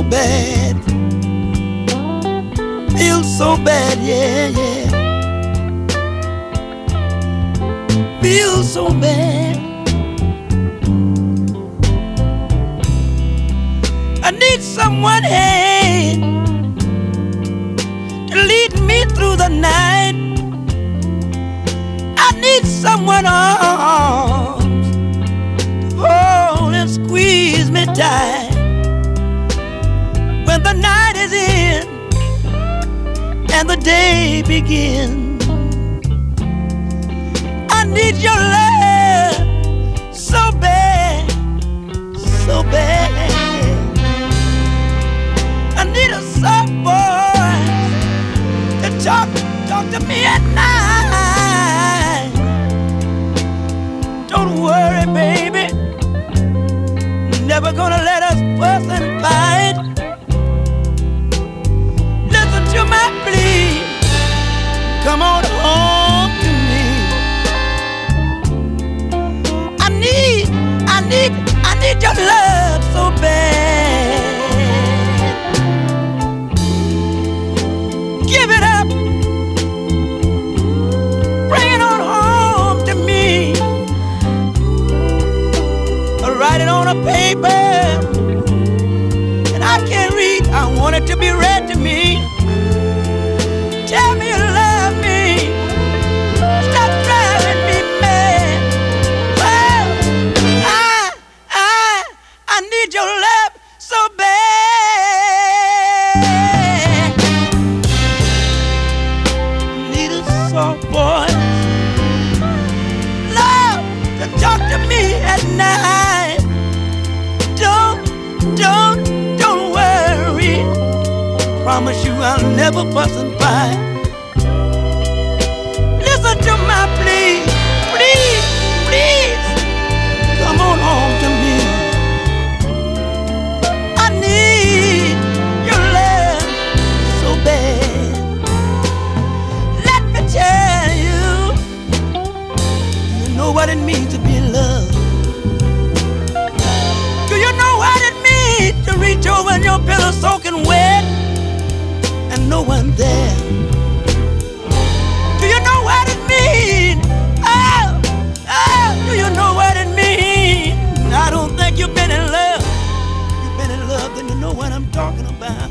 bad. Feel so bad, yeah, yeah. Feel so bad. I need someone, hey, to lead me through the night. I need someone arms to hold and squeeze me tight when the night is in and the day begins. I need your love so bad, so bad. I need a soft voice to talk to me at night. Don't worry, baby, never gonna let us fuss and fight. Listen to my plea, come on home to me. I need your love so bad. Give it up, bring it on home to me. Write it on a paper, and I can't read. I want it to be read to me. Tell me you love me. Stop driving me mad. Well, I need your love so bad. Need a soft voice, love to talk to me at night. Don't worry. Promise you I'll never fuss and fight. Listen to my plea, please, please, come on home to me. I need your love so bad. Let me tell you, you know what it means to be in love. Do you know what it means to reach over in your pillow soaking wet and no one there? Do you know what it means? Oh, do you know what it means? I don't think you've been in love. You've been in love, then you know what I'm talking about.